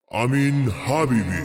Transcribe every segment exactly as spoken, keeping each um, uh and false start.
امین حبیبی.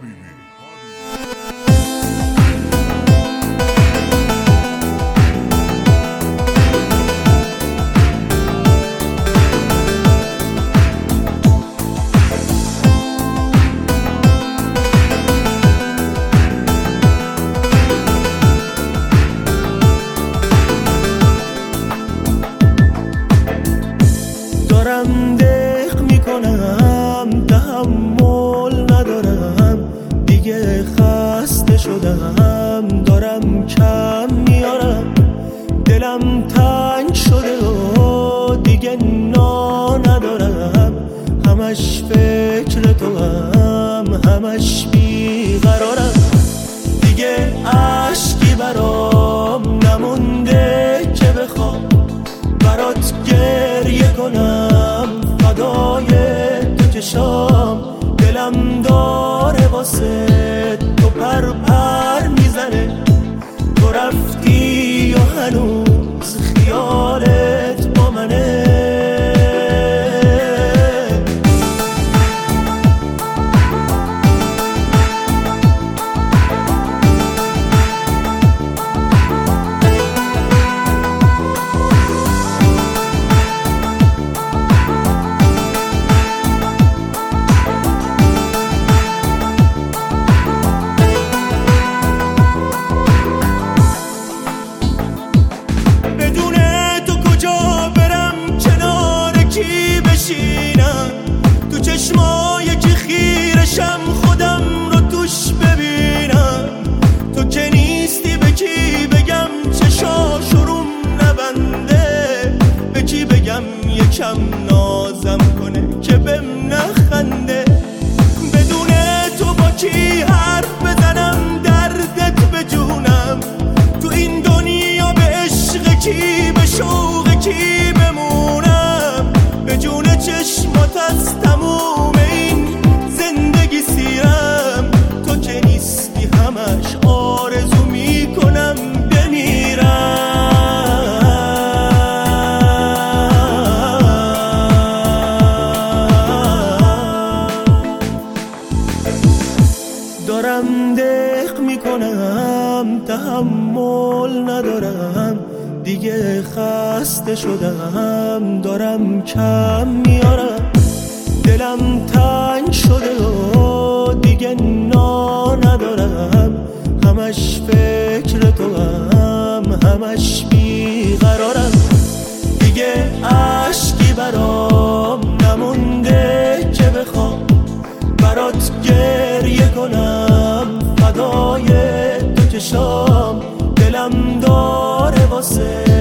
دارم دق میکنم تحمل ندارم دیگه، خسته شدم دارم کم میارم، دلم تنگ شده و دیگه نا ندارم، همش فکر تو هم همش بیقرارم، دیگه عشقی برام نمونده که بخوام برات گریه کنم، فدای تو چشام دلم داره واسه تو پر پر میزنه، تو رفتی و هنوز خیالت با منه. تو چشمای که خیرشم خودم رو توش ببینم، تو که نیستی به کی بگم چشاشروم نبنده، به کی بگم یکم نازم کنه که بهم نخنده، بدون تو با کی حرف بزنم دردت به جونم، تو این دنیا به عشق کی به شوق کی بمونم، به جون چشمات از تموم این زندگی سیرم، تو که نیستی همش آرزو میکنم بمیرم. دارم دق میکنم تحمل ندارم دیگه، خسته شدم دارم کم میارم، دلم تنگ شده و دیگه نا ندارم، همش فکر تو هم همش بیقرارم، دیگه عشقی برام نمونده که بخوام برات گریه کنم، فدای تو چشام دلم داره واسه